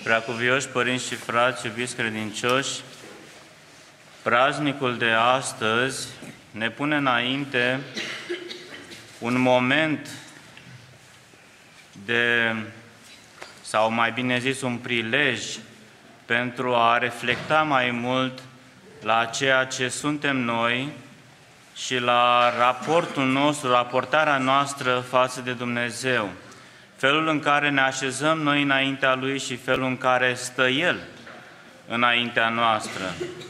Preacuvioși părinți și frați, iubiți credincioși, praznicul de astăzi ne pune înainte un moment sau mai bine zis, un prilej pentru a reflecta mai mult la ceea ce suntem noi și la raportul nostru, raportarea noastră față de Dumnezeu. Felul în care ne așezăm noi înaintea Lui și felul în care stă El înaintea noastră.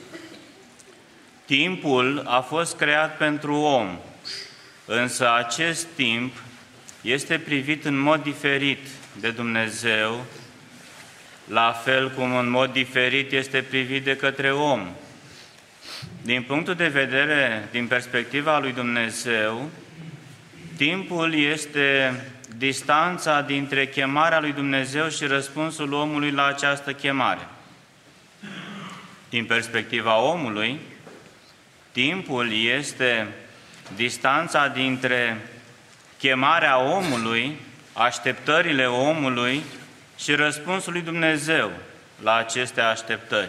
Timpul a fost creat pentru om, însă acest timp este privit în mod diferit de Dumnezeu, la fel cum în mod diferit este privit de către om. Din punctul de vedere, din perspectiva lui Dumnezeu, timpul este distanța dintre chemarea lui Dumnezeu și răspunsul omului la această chemare. Din perspectiva omului, timpul este distanța dintre chemarea omului, așteptările omului și răspunsul lui Dumnezeu la aceste așteptări.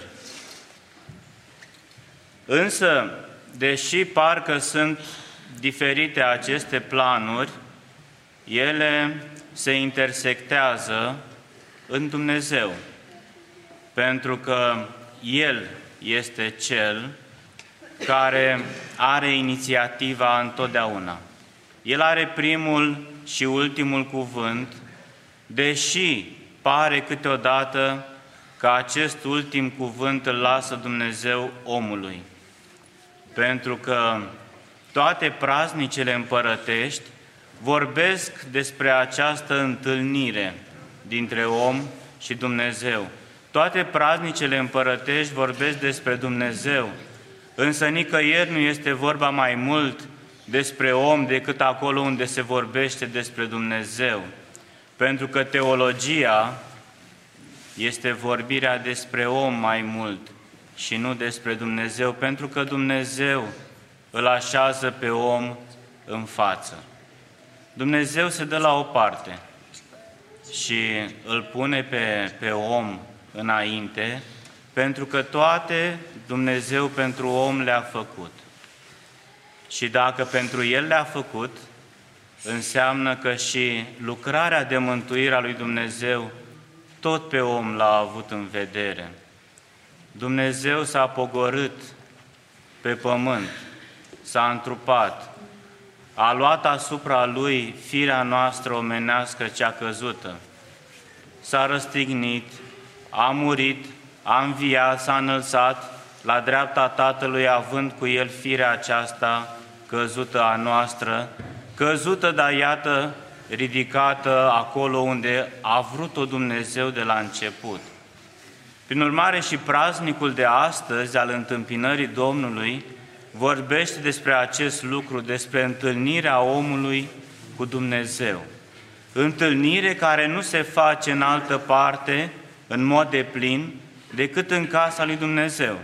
Însă, deși parcă sunt diferite aceste planuri, ele se intersectează în Dumnezeu, pentru că El este Cel care are inițiativa întotdeauna. El are primul și ultimul cuvânt, deși pare câteodată că acest ultim cuvânt îl lasă Dumnezeu omului. Pentru că toate praznicele împărătești vorbesc despre această întâlnire dintre om și Dumnezeu. Toate praznicele împărătești vorbesc despre Dumnezeu, însă nicăieri nu este vorba mai mult despre om decât acolo unde se vorbește despre Dumnezeu. Pentru că teologia este vorbirea despre om mai mult și nu despre Dumnezeu, pentru că Dumnezeu îl așează pe om în față. Dumnezeu se dă la o parte și îl pune pe om înainte, pentru că toate Dumnezeu pentru om le-a făcut. Și dacă pentru el le-a făcut, înseamnă că și lucrarea de mântuire a lui Dumnezeu tot pe om l-a avut în vedere. Dumnezeu s-a pogorât pe pământ, s-a întrupat, a luat asupra Lui firea noastră omenească cea căzută, s-a răstignit, a murit, a înviat, s-a înălțat la dreapta Tatălui, având cu El firea aceasta căzută a noastră, căzută, dar iată, ridicată acolo unde a vrut-o Dumnezeu de la început. Prin urmare, și praznicul de astăzi al întâmpinării Domnului vorbește despre acest lucru, despre întâlnirea omului cu Dumnezeu. Întâlnire care nu se face în altă parte, în mod deplin, decât în casa lui Dumnezeu.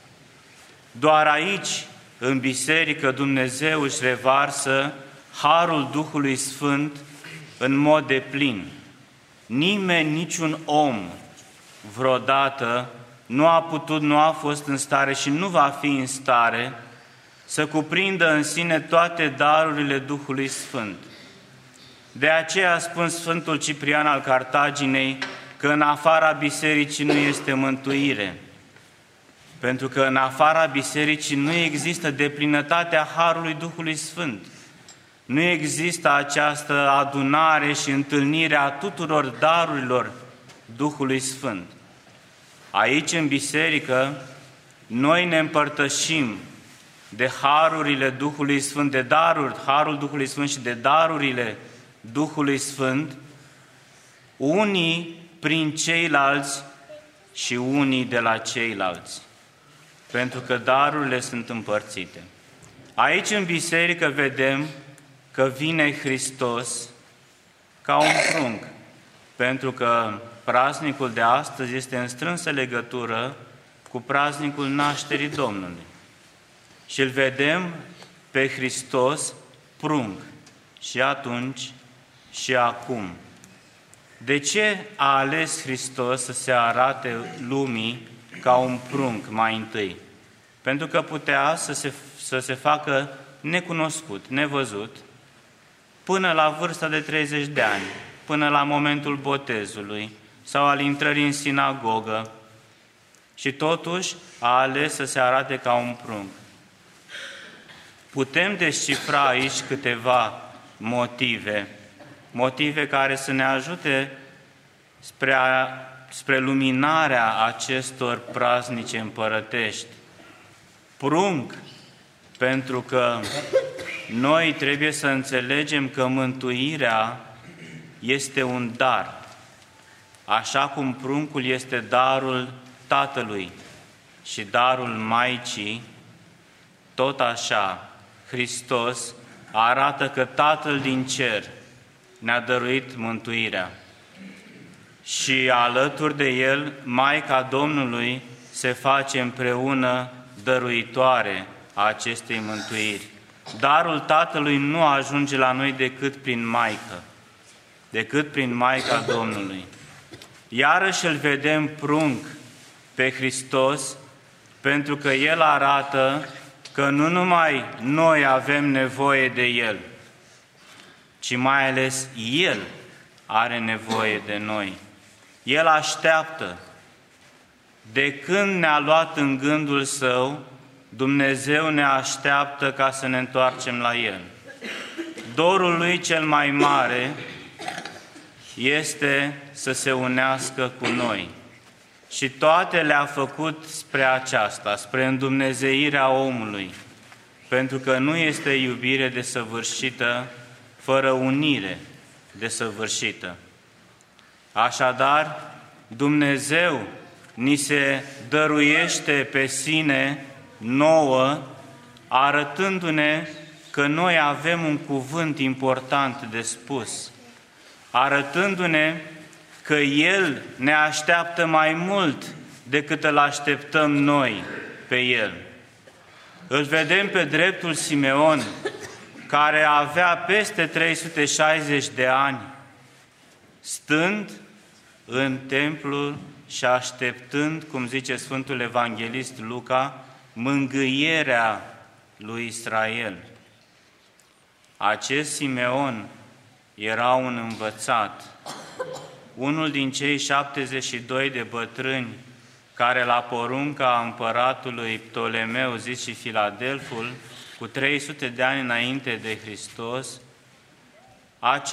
Doar aici, în biserică, Dumnezeu își revarsă harul Duhului Sfânt în mod deplin. Nimeni, niciun om, vreodată nu a fost în stare și nu va fi în stare să cuprindă în sine toate darurile Duhului Sfânt. De aceea spun Sfântul Ciprian al Cartaginei că în afara bisericii nu este mântuire, pentru că în afara bisericii nu există deplinătatea harului Duhului Sfânt. Nu există această adunare și întâlnire a tuturor darurilor Duhului Sfânt. Aici, în biserică, noi ne împărtășim de harurile Duhului Sfânt, de harul Duhului Sfânt și de darurile Duhului Sfânt, unii prin ceilalți și unii de la ceilalți, pentru că darurile sunt împărțite. Aici, în biserică, vedem că vine Hristos ca un prunc, pentru că praznicul de astăzi este în strânsă legătură cu praznicul nașterii Domnului. Și îl vedem pe Hristos prunc și atunci și acum. De ce a ales Hristos să se arate lumii ca un prunc mai întâi? Pentru că putea să se facă necunoscut, nevăzut, până la vârsta de 30 de ani, până la momentul botezului sau al intrării în sinagogă, și totuși a ales să se arate ca un prunc. Putem descifra aici câteva motive care să ne ajute spre luminarea acestor praznice împărătești. Prunc, pentru că noi trebuie să înțelegem că mântuirea este un dar. Așa cum pruncul este darul Tatălui și darul Maicii, tot așa Hristos arată că Tatăl din cer ne-a dăruit mântuirea. Și alături de El, Maica Domnului se face împreună dăruitoare a acestei mântuiri. Darul Tatălui nu ajunge la noi decât prin Maică, decât prin Maica Domnului. Iarăși îl vedem prunc pe Hristos, pentru că El arată că nu numai noi avem nevoie de El, ci mai ales El are nevoie de noi. El așteaptă. De când ne-a luat în gândul Său, Dumnezeu ne așteaptă ca să ne întoarcem la El. Dorul Lui cel mai mare este să se unească cu noi. Și toate le-a făcut spre aceasta, spre îndumnezeirea omului, pentru că nu este iubire desăvârșită fără unire desăvârșită. Așadar, Dumnezeu ni se dăruiește pe sine nouă, arătându-ne că noi avem un cuvânt important de spus, arătându-ne că El ne așteaptă mai mult decât îl așteptăm noi pe El. Îl vedem pe dreptul Simeon, care avea peste 360 de ani, stând în templu și așteptând, cum zice Sfântul Evanghelist Luca, mângâierea lui Israel. Acest Simeon era un învățat, unul din cei 72 de bătrâni care la porunca împăratului Ptolemeu, zis și Filadelful, cu 300 de ani înainte de Hristos, a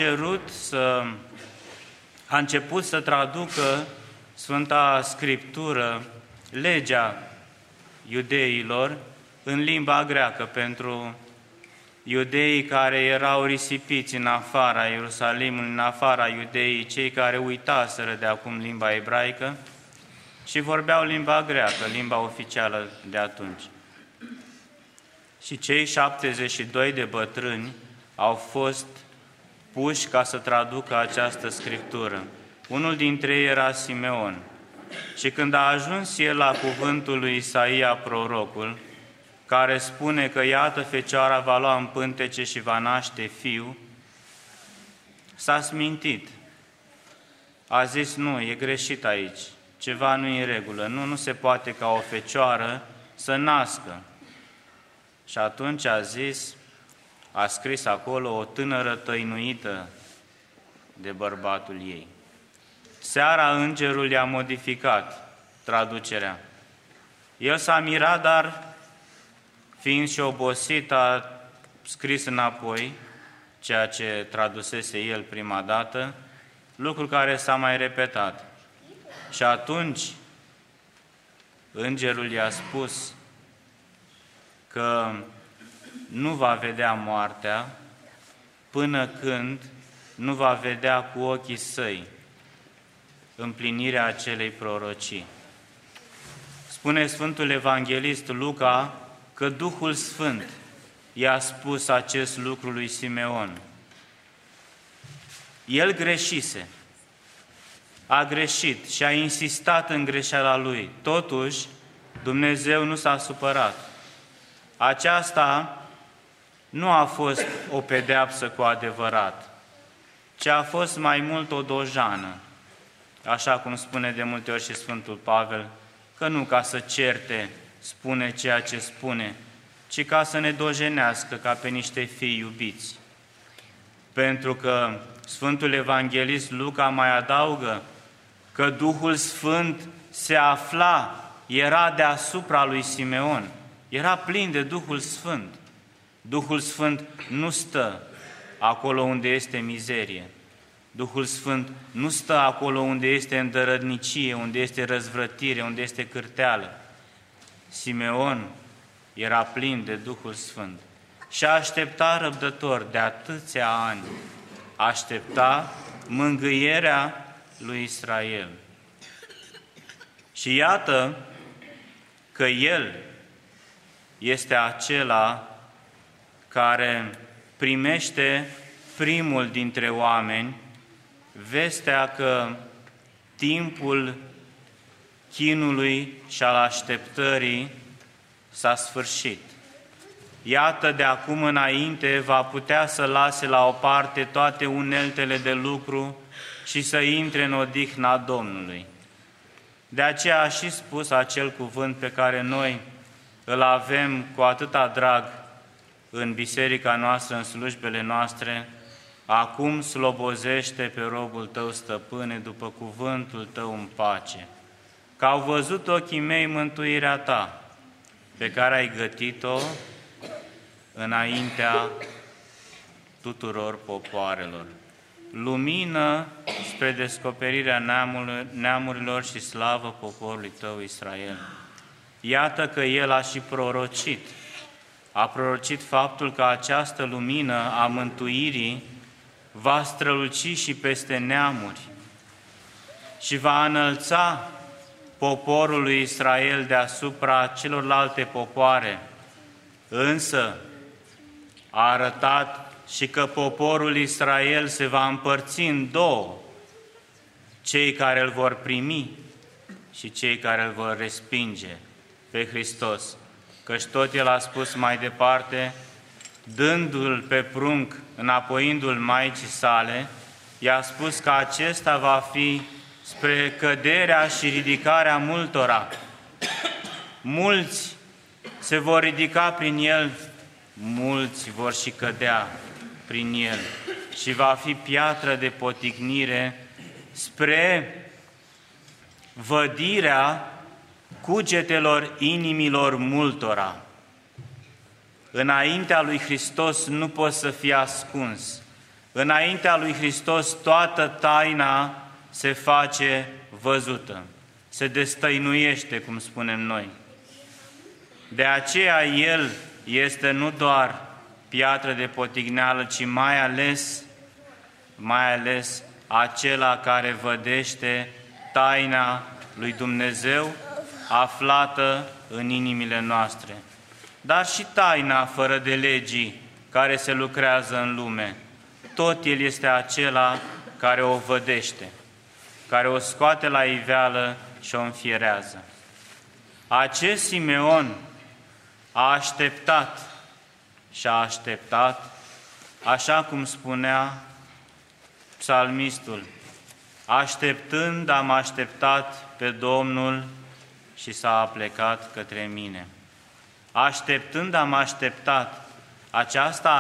început să traducă Sfânta Scriptură, legea iudeilor, în limba greacă, pentru iudeii care erau risipiți în afara Ierusalimului, în afara Iudeii, cei care uitaseră de acum limba ebraică și vorbeau limba greacă, limba oficială de atunci. Și cei 72 de bătrâni au fost puși ca să traducă această Scriptură. Unul dintre ei era Simeon. Și când a ajuns el la cuvântul lui Isaia, prorocul, care spune că iată Fecioara va lua în pântece și va naște fiu, s-a smintit. A zis, nu, e greșit aici, ceva nu e în regulă, nu se poate ca o fecioară să nască. Și atunci a scris acolo o tânără tăinuită de bărbatul ei. Seara îngerul i-a modificat traducerea. El s-a mirat, dar fiind și obosit, a scris înapoi ceea ce tradusese el prima dată, lucru care s-a mai repetat. Și atunci îngerul i-a spus că nu va vedea moartea până când nu va vedea cu ochii săi împlinirea acelei prorocii. Spune Sfântul Evanghelist Luca că Duhul Sfânt i-a spus acest lucru lui Simeon. El greșise, a greșit și a insistat în greșeala lui. Totuși, Dumnezeu nu s-a supărat. Aceasta nu a fost o pedeapsă cu adevărat, ci a fost mai mult o dojană, așa cum spune de multe ori și Sfântul Pavel, că nu ca să certe spune ceea ce spune, ci ca să ne dojenească ca pe niște fii iubiți. Pentru că Sfântul Evanghelist Luca mai adaugă că Duhul Sfânt se afla, era deasupra lui Simeon, era plin de Duhul Sfânt. Duhul Sfânt nu stă acolo unde este mizerie. Duhul Sfânt nu stă acolo unde este îndărătnicie, unde este răzvrătire, unde este cârteală. Simeon era plin de Duhul Sfânt și aștepta răbdător de atâția ani, aștepta mângâierea lui Israel. Și iată că el este acela care primește primul dintre oameni vestea că timpul chinului și al așteptării s-a sfârșit. Iată, de acum înainte va putea să lase la o parte toate uneltele de lucru și să intre în odihna Domnului. De aceea a și spus acel cuvânt pe care noi îl avem cu atâta drag în biserica noastră, în slujbele noastre: acum slobozește pe robul tău, stăpâne, după cuvântul tău în pace, că au văzut ochii mei mântuirea ta, pe care ai gătit-o înaintea tuturor popoarelor. Lumină spre descoperirea neamurilor și slavă poporului tău Israel. Iată că el a și prorocit. A prorocit faptul că această lumină a mântuirii va străluci și peste neamuri și va înălța poporul lui Israel deasupra celorlalte popoare. Însă a arătat și că poporul Israel se va împărți în două: cei care îl vor primi și cei care îl vor respinge pe Hristos. Căci tot el a spus mai departe, dându-l pe prunc, înapoiindu-l Maicii sale, i-a spus că acesta va fi spre căderea și ridicarea multora. Mulți se vor ridica prin el, mulți vor și cădea prin el și va fi piatră de poticnire spre vădirea cugetelor inimilor multora. Înaintea lui Hristos nu poți să fii ascuns. Înaintea lui Hristos toată taina se face văzută, se destăinuiește, cum spunem noi. De aceea El este nu doar piatră de potigneală, ci mai ales acela care vădește taina lui Dumnezeu aflată în inimile noastre. Dar și taina fără de legii care se lucrează în lume, tot El este acela care o vădește, care o scoate la iveală și o înfierează. Acest Simeon a așteptat și a așteptat, așa cum spunea psalmistul: așteptând am așteptat pe Domnul și s-a aplecat către mine. Așteptând am așteptat, aceasta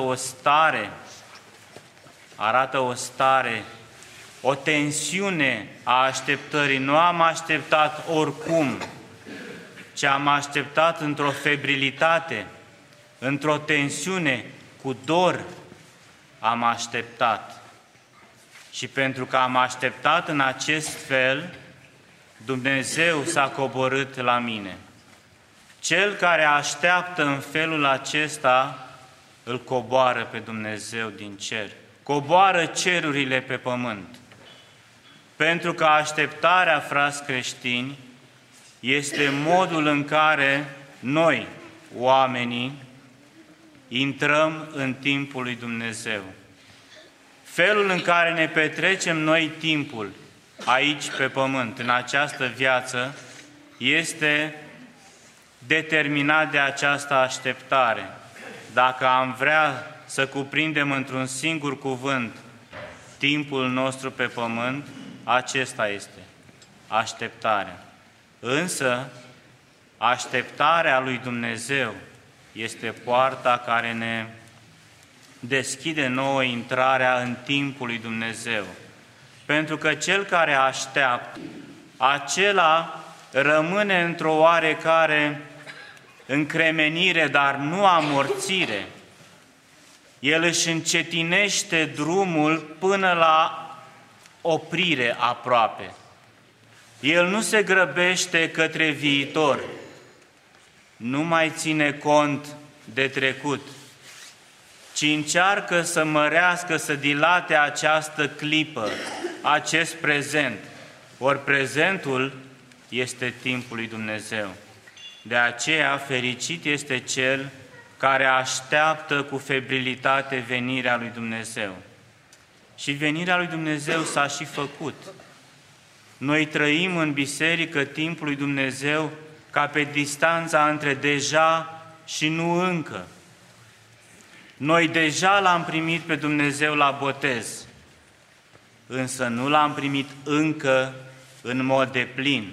arată o stare, o tensiune a așteptării. Nu am așteptat oricum, ci am așteptat într-o febrilitate, într-o tensiune, cu dor am așteptat. Și pentru că am așteptat în acest fel, Dumnezeu s-a coborât la mine. Cel care așteaptă în felul acesta, îl coboară pe Dumnezeu din cer. Coboară cerurile pe pământ. Pentru că așteptarea, frați creștini, este modul în care noi, oamenii, intrăm în timpul lui Dumnezeu. Felul în care ne petrecem noi timpul aici pe pământ, în această viață, este determinat de această așteptare. Dacă am vrea să cuprindem într-un singur cuvânt timpul nostru pe pământ, acesta este, așteptarea. Însă, așteptarea lui Dumnezeu este poarta care ne deschide nouă intrarea în timpul lui Dumnezeu. Pentru că cel care așteaptă, acela rămâne într-o oarecare încremenire, dar nu amorțire. El își încetinește drumul până la oprire aproape. El nu se grăbește către viitor, nu mai ține cont de trecut, ci încearcă să mărească, să dilate această clipă, acest prezent. Ori prezentul este timpul lui Dumnezeu. De aceea, fericit este cel care așteaptă cu febrilitate venirea lui Dumnezeu. Și venirea lui Dumnezeu s-a și făcut. Noi trăim în biserică timpul lui Dumnezeu ca pe distanța între deja și nu încă. Noi deja L-am primit pe Dumnezeu la botez, însă nu L-am primit încă în mod deplin.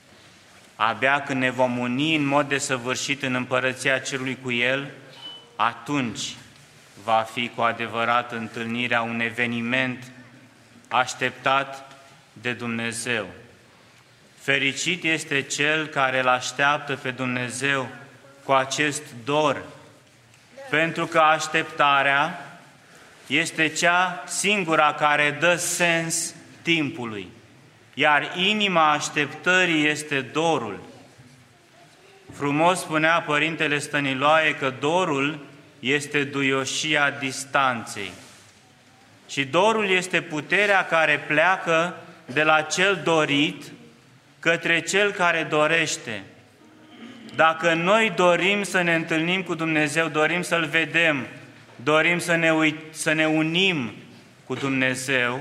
Abia când ne vom uni în mod desăvârșit în Împărăția Cerului cu El, atunci va fi cu adevărat întâlnirea, un eveniment așteptat de Dumnezeu. Fericit este cel care îl așteaptă pe Dumnezeu cu acest dor, pentru că așteptarea este cea singura care dă sens timpului, iar inima așteptării este dorul. Frumos spunea Părintele Stăniloae că dorul este duioșia distanței. Și dorul este puterea care pleacă de la cel dorit către cel care dorește. Dacă noi dorim să ne întâlnim cu Dumnezeu, dorim să-L vedem, dorim să ne unim cu Dumnezeu,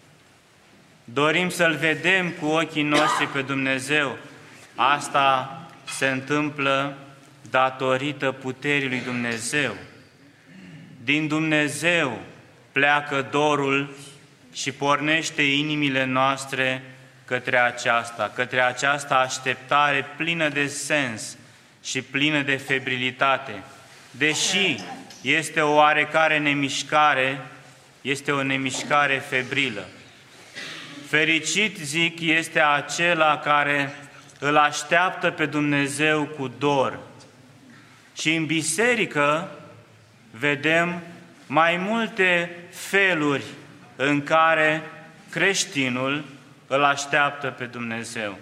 dorim să-L vedem cu ochii noștri pe Dumnezeu, asta se întâmplă datorită puterii lui Dumnezeu. Din Dumnezeu pleacă dorul și pornește inimile noastre către această așteptare plină de sens și plină de febrilitate. Deși este o oarecare nemișcare, este o nemișcare febrilă. Fericit, zic, este acela care îl așteaptă pe Dumnezeu cu dor. Și în biserică vedem mai multe feluri în care creștinul îl așteaptă pe Dumnezeu.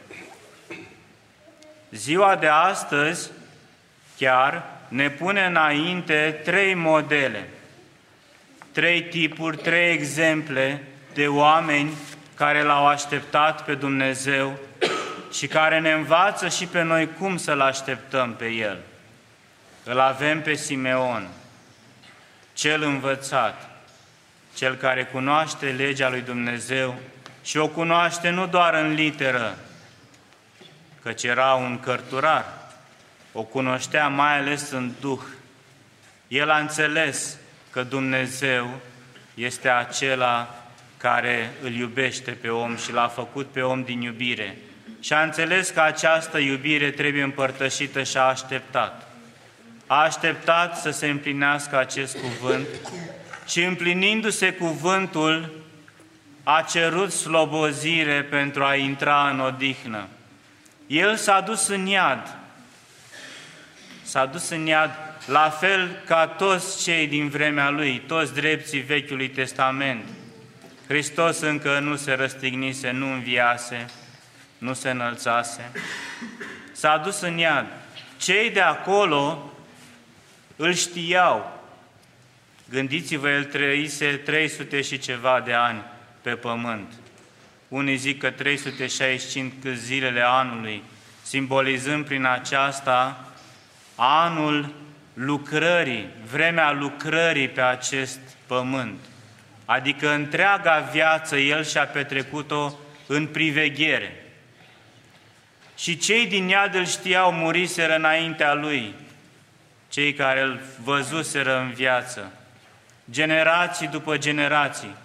Ziua de astăzi chiar ne pune înainte 3 modele, 3 tipuri, 3 exemple de oameni care L-au așteptat pe Dumnezeu și care ne învață și pe noi cum să-L așteptăm pe El. Îl avem pe Simeon, cel învățat, cel care cunoaște legea lui Dumnezeu și o cunoaște nu doar în literă, căci era un cărturar, o cunoștea mai ales în Duh. El a înțeles că Dumnezeu este acela care îl iubește pe om și L-a făcut pe om din iubire. Și a înțeles că această iubire trebuie împărtășită și a așteptat. A așteptat să se împlinească acest cuvânt și împlinindu-se cuvântul, a cerut slobozire pentru a intra în odihnă. El s-a dus în iad. S-a dus în iad, la fel ca toți cei din vremea Lui, toți drepții Vechiului Testament. Hristos încă nu se răstignise, nu înviase, nu se înălțase. S-a dus în iad. Cei de acolo îl știau. Gândiți-vă, el trăise 300 și ceva de ani pe pământ. Unii zic că 365 zilele anului, simbolizând prin aceasta anul lucrării, vremea lucrării pe acest pământ. Adică întreaga viață el și-a petrecut-o în priveghere. Și cei din iad îl știau, muriseră înaintea lui, cei care îl văzuseră în viață, generații după generații.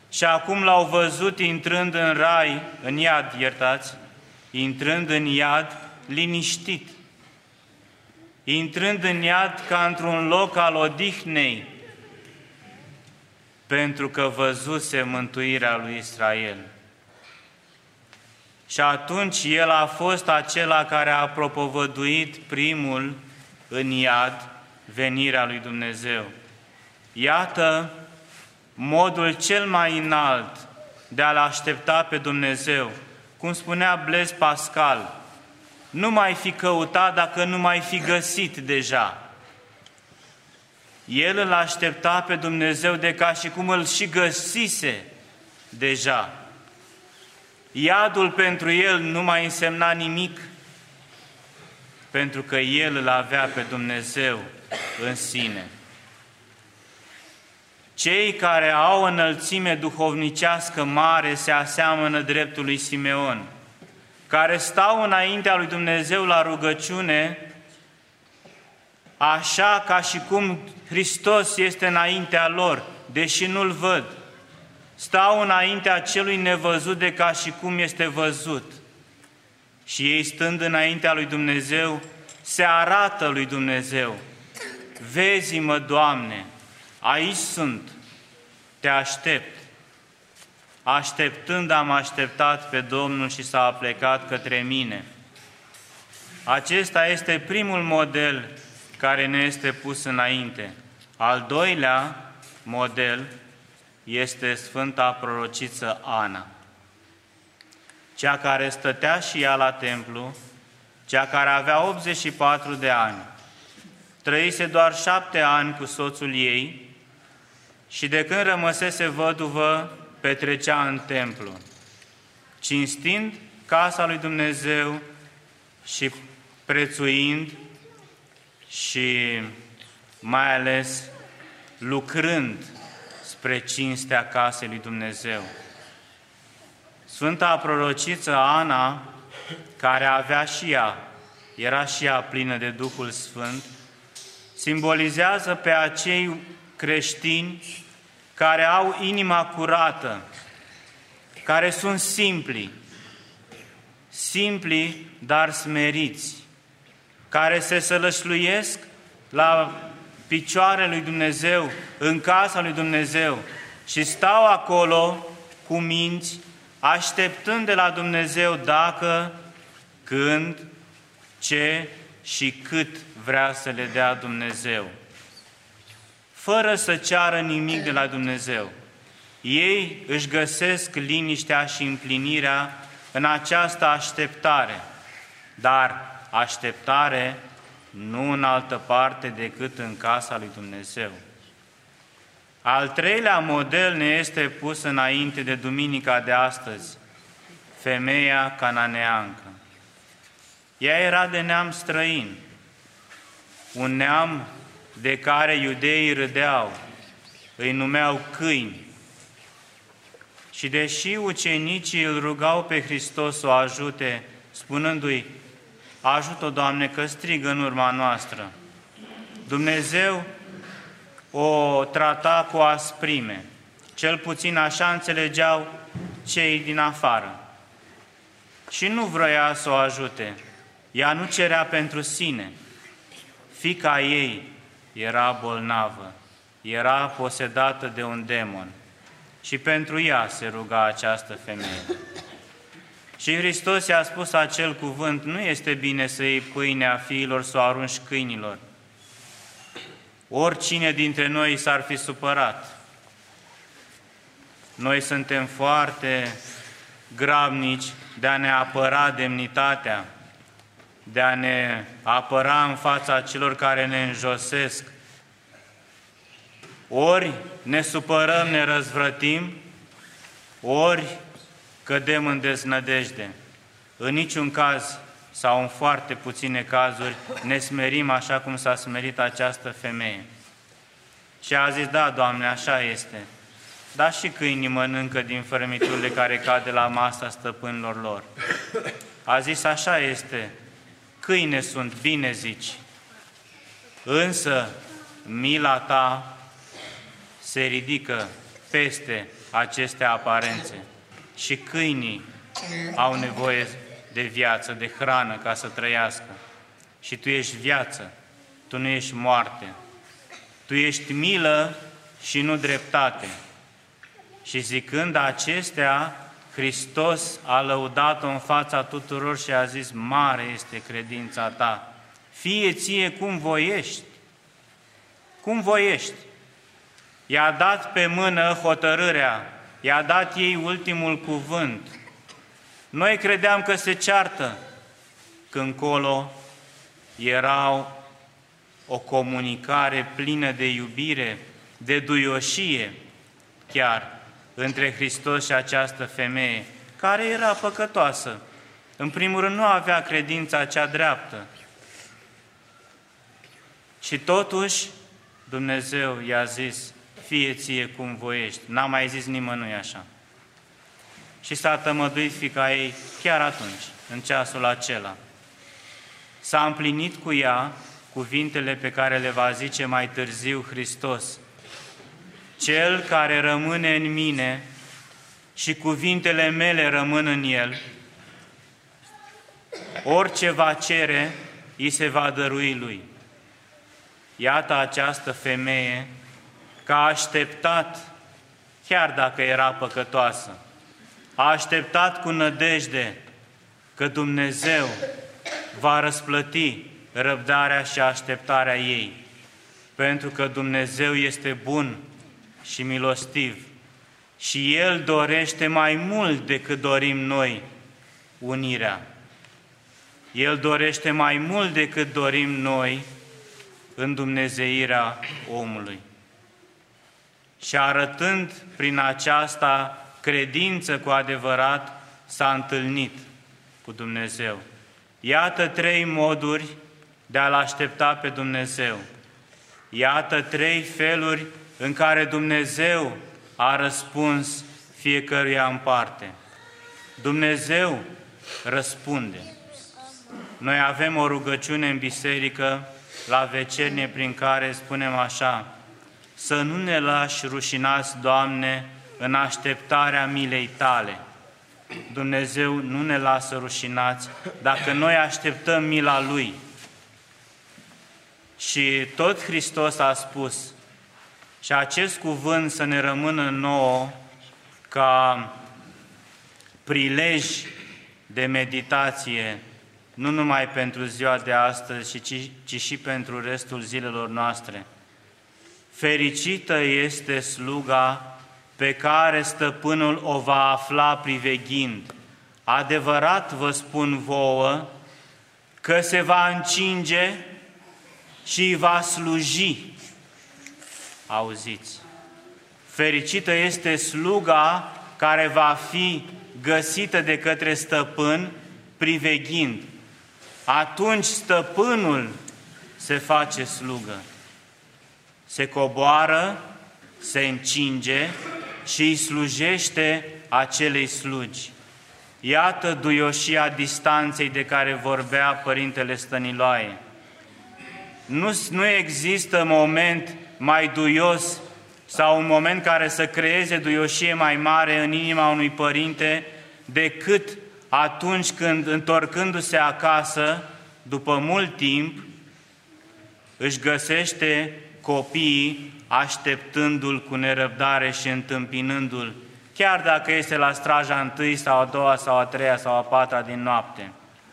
și acum l-au văzut intrând în rai, în iad, iertați, intrând în iad liniștit, intrând în iad ca într-un loc al odihnei, pentru că văzuse mântuirea lui Israel. Și atunci el a fost acela care a propovăduit primul în iad venirea lui Dumnezeu. Iată modul cel mai înalt de a-L aștepta pe Dumnezeu. Cum spunea Blaise Pascal, nu mai fi căutat dacă nu mai fi găsit deja. El îl aștepta pe Dumnezeu de ca și cum îl și găsise deja. Iadul pentru el nu mai însemna nimic, pentru că el îl avea pe Dumnezeu în sine. Cei care au o înălțime duhovnicească mare se aseamănă dreptului Simeon, care stau înaintea lui Dumnezeu la rugăciune, așa ca și cum Hristos este înaintea lor, deși nu-L văd. Stau înaintea celui nevăzut de ca și cum este văzut. Și ei, stând înaintea lui Dumnezeu, se arată lui Dumnezeu. Vezi-mă, Doamne, aici sunt, te aștept. Așteptând am așteptat pe Domnul și s-a plecat către mine. Acesta este primul model care ne este pus înainte. Al doilea model este Sfânta Prorociță Ana, cea care stătea și ea la templu, cea care avea 84 de ani, trăise doar 7 ani cu soțul ei și de când rămăsese văduvă, petrecea în templu, cinstind casa lui Dumnezeu și prețuind și mai ales lucrând spre cinstea casei lui Dumnezeu. Sfânta Prorociță Ana, care avea și ea, era și ea plină de Duhul Sfânt, simbolizează pe acei creștini care au inima curată, care sunt simpli, dar smeriți, care se sălășluiesc la picioarele lui Dumnezeu, în casa lui Dumnezeu și stau acolo cu minți, așteptând de la Dumnezeu dacă, când, ce și cât vrea să le dea Dumnezeu, fără să ceară nimic de la Dumnezeu. Ei își găsesc liniștea și împlinirea în această așteptare, dar așteptare nu în altă parte decât în casa lui Dumnezeu. Al treilea model ne este pus înainte de duminica de astăzi, femeia cananeancă. Ea era de neam străin, un neam de care iudeii râdeau, îi numeau câini. Și deși ucenicii îl rugau pe Hristos să o ajute, spunându-i, ajută-o, Doamne, că strigă în urma noastră, Dumnezeu o trata cu asprime. Cel puțin așa înțelegeau cei din afară. Și nu vroia să o ajute. Ea nu cerea pentru sine. Fiica ei era bolnavă, era posedată de un demon. Și pentru ea se ruga această femeie. Și Hristos i-a spus acel cuvânt, nu este bine să iei pâinea fiilor, să o arunci câinilor. Oricine dintre noi s-ar fi supărat. Noi suntem foarte grabnici de a ne apăra demnitatea, de a ne apăra în fața celor care ne înjosesc. Ori ne supărăm, ne răzvrătim, ori cădem în deznădejde. În niciun caz, sau în foarte puține cazuri, ne smerim așa cum s-a smerit această femeie. Și a zis, da, Doamne, așa este. Dar și câinii mănâncă din fărămiturile care cad de la masa stăpânilor lor. A zis, așa este, câine sunt, bine zici. Însă, mila ta se ridică peste aceste aparențe. Și câinii au nevoie de viață, de hrană ca să trăiască. Și Tu ești viață, Tu nu ești moarte. Tu ești milă și nu dreptate. Și zicând acestea, Hristos a lăudat-o în fața tuturor și a zis: mare este credința ta, fie ție cum voiești. Cum voiești. I-a dat pe mână hotărârea, i-a dat ei ultimul cuvânt. Noi credeam că se ceartă, când colo erau o comunicare plină de iubire, de duioșie chiar, între Hristos și această femeie, care era păcătoasă. În primul rând, nu avea credința cea dreaptă. Și totuși, Dumnezeu i-a zis: fie ție cum voiești. N-a mai zis nimănui așa. Și s-a tămăduit fiica ei chiar atunci, în ceasul acela. S-a împlinit cu ea cuvintele pe care le va zice mai târziu Hristos: cel care rămâne în mine și cuvintele mele rămân în el, orice va cere, îi se va dărui lui. Iată această femeie că a așteptat, chiar dacă era păcătoasă, a așteptat cu nădejde că Dumnezeu va răsplăti răbdarea și așteptarea ei, pentru că Dumnezeu este bun și milostiv și El dorește mai mult decât dorim noi unirea. El dorește mai mult decât dorim noi îndumnezeirea omului. Și arătând prin aceasta credință cu adevărat, s-a întâlnit cu Dumnezeu. Iată 3 moduri de a-L aștepta pe Dumnezeu. Iată 3 feluri în care Dumnezeu a răspuns fiecăruia în parte. Dumnezeu răspunde. Noi avem o rugăciune în biserică la vecernie prin care spunem așa: să nu ne lași rușinați, Doamne, în așteptarea milei Tale. Dumnezeu nu ne lasă rușinați dacă noi așteptăm mila Lui. Și tot Hristos a spus, și acest cuvânt să ne rămână nouă ca prilej de meditație, nu numai pentru ziua de astăzi, ci și pentru restul zilelor noastre. Fericită este sluga pe care stăpânul o va afla priveghind. Adevărat vă spun vouă că se va încinge și îi va sluji. Auziți? Fericită este sluga care va fi găsită de către stăpân priveghind. Atunci stăpânul se face slugă. Se coboară, se încinge și îi slujește acelei slugi. Iată duioșia distanței de care vorbea Părintele Stăniloae. Nu există moment mai duios sau un moment care să creeze duioșie mai mare în inima unui părinte decât atunci când, întorcându-se acasă, după mult timp, își găsește copiii așteptându-l cu nerăbdare și întâmpinându-l, chiar dacă este la straja 1 sau a 2 sau a 3 sau a 4 din noapte.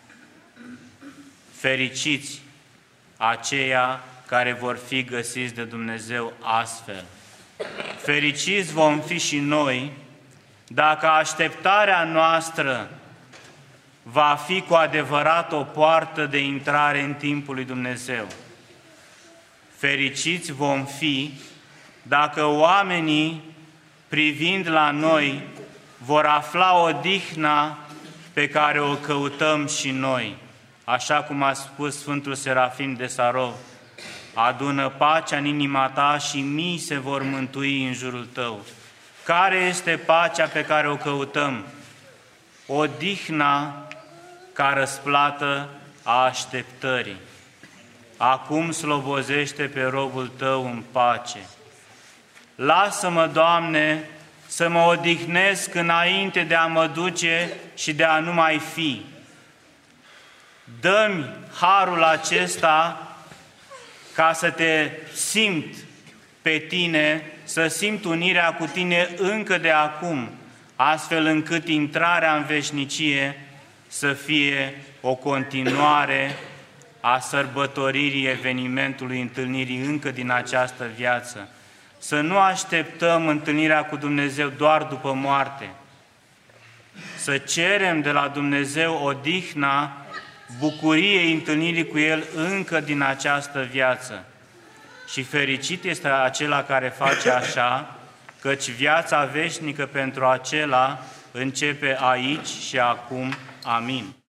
Fericiți aceia care vor fi găsiți de Dumnezeu astfel. Fericiți vom fi și noi dacă așteptarea noastră va fi cu adevărat o poartă de intrare în timpul lui Dumnezeu. Fericiți vom fi dacă oamenii, privind la noi, vor afla odihna pe care o căutăm și noi. Așa cum a spus Sfântul Serafim de Sarov: adună pacea în inima ta și mii se vor mântui în jurul tău. Care este pacea pe care o căutăm? Odihna ca răsplată a așteptării. Acum slobozește pe robul tău în pace. Lasă-mă, Doamne, să mă odihnesc înainte de a mă duce și de a nu mai fi. Dă-mi harul acesta ca să te simt pe tine, să simt unirea cu tine încă de acum, astfel încât intrarea în veșnicie să fie o continuare a sărbătoririi evenimentului întâlnirii încă din această viață. Să nu așteptăm întâlnirea cu Dumnezeu doar după moarte. Să cerem de la Dumnezeu odihna bucuriei întâlnirii cu El încă din această viață. Și fericit este acela care face așa, căci viața veșnică pentru acela începe aici și acum. Amin.